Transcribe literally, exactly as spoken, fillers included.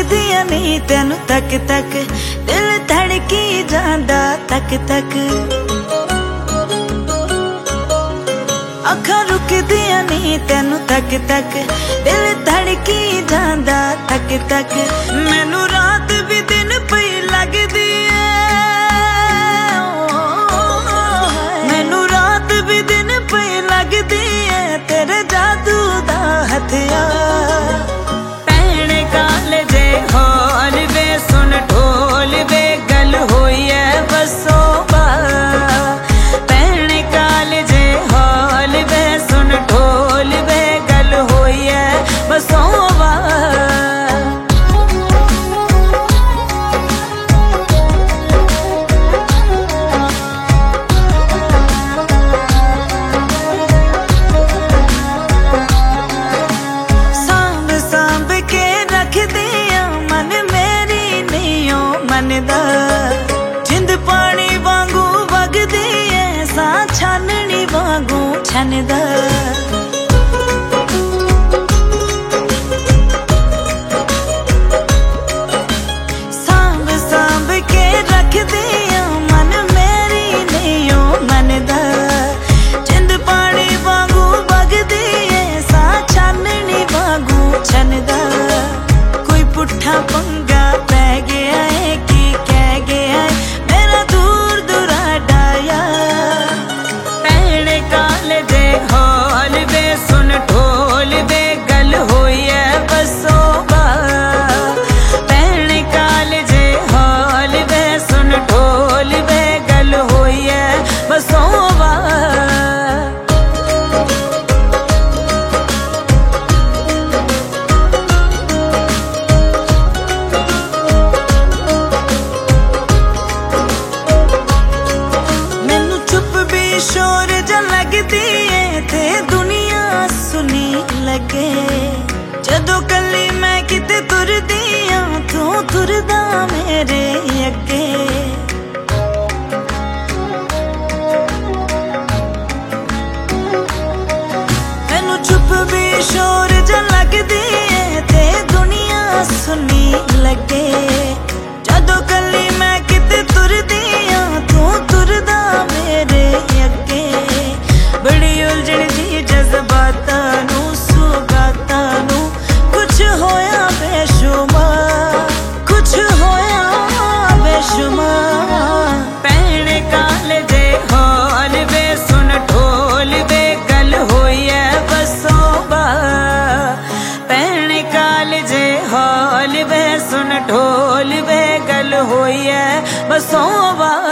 रुकदियां नहीं तेनू तक तक, दिल धड़की जांदा तक तक। अखां रुकदियां नहीं तेनू तक तक, दिल धड़की जांदा तक तक। मैनू रात भी दिन पई लगदी है, मैनू रात भी दिन पई लगदी है, तेरे जादू दा हथियार। भैण कालजे हौल वे सुन ढोल वे, गल होई है बसो बा। भैण कालजे हौल वे सुन ढोल वे, गल होई है बसो बा। जिंद पानी वांगू वगदी है, सा छाननी वांगू छनदा। सांभ सांभ के रखदी मन मेरी नहीं मनदा। जिंद पानी वांगू वगदी है, सा छाननी वांगू छनदा। कोई पुट्ठा पंगा पै गया है कि कह गया है, मेरा दूर दुराडा यार। भैण कालजे हौल वे सुन ढोल वे, गल होई है बसो बा। भैण कालजे हौल वे सुन ढोल वे, गल होई है बसो बा। शोर ज लगदी है ते दुनिया सुनी लगे, जदों कली मैं किते तुरदी हां, तू तुरदा मेरे अगे। मैनू चुप भी शोर ज लगदी है ते दुनिया सुनी लगे, जदों कली मैं किते तुरदी हां, तू तुरदा मेरे अगे। बड़ी उलझन दी जज्बातां नू सुगातां नू, कुछ होया बेशुमार, कुछ होया बेशुमार। भैण कालजे हौल वे सुन ढोल वे, गल होई है बसो बा। भैण कालजे हौल वे सुन ढोल वे, गल होई है बसो बा।